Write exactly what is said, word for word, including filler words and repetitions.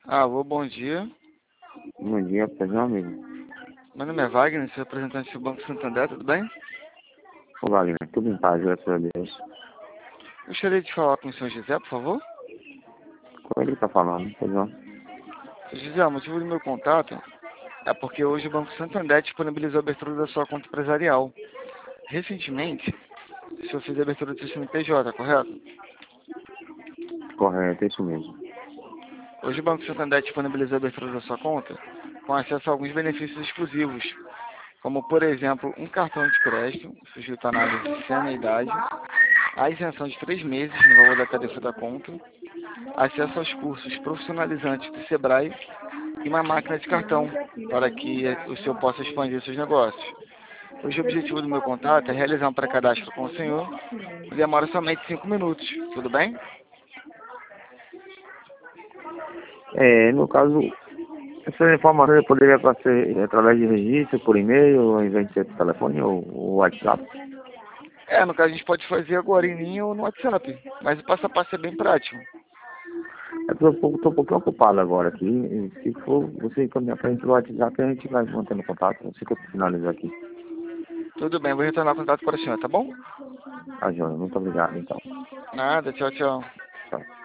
Alô, bom dia. Bom dia, pois não, amigo. Meu nome é Wagner, sou representante do Banco Santander, tudo bem? Ô, Wagner, tudo em paz, graças a Deus. Gostaria de falar com o senhor José, por favor. Como ele tá falando, pois não? Senhor José, o motivo do meu contato é porque hoje o Banco Santander disponibilizou a abertura da sua conta empresarial. Recentemente, o senhor fez a abertura do seu C N P J, correto? Correto, é isso mesmo. Hoje o Banco Santander disponibilizou a abertura da sua conta com acesso a alguns benefícios exclusivos, como, por exemplo, um cartão de crédito, sujeito à análise sem anuidade, a isenção de três meses no valor da tarifa da conta, acesso aos cursos profissionalizantes do Sebrae e uma máquina de cartão para que o senhor possa expandir seus negócios. Hoje o objetivo do meu contato é realizar um pré-cadastro com o senhor, que demora somente cinco minutos, tudo bem? É, no caso, essa informação poderia ser através de registro, por e-mail, ao invés de ser por telefone ou, ou WhatsApp. É, no caso a gente pode fazer agora em linha ou no WhatsApp, mas o passo a passo é bem prático. Eu tô, um pouco- tô um pouquinho ocupado agora aqui. E se for você encaminhar pra gente no WhatsApp, a gente vai mantendo contato. Assim que eu finalizar aqui. Tudo bem, vou retornar o contato para o senhor, tá bom? Tá, João, muito obrigado, então. Nada, tchau, tchau. Tchau.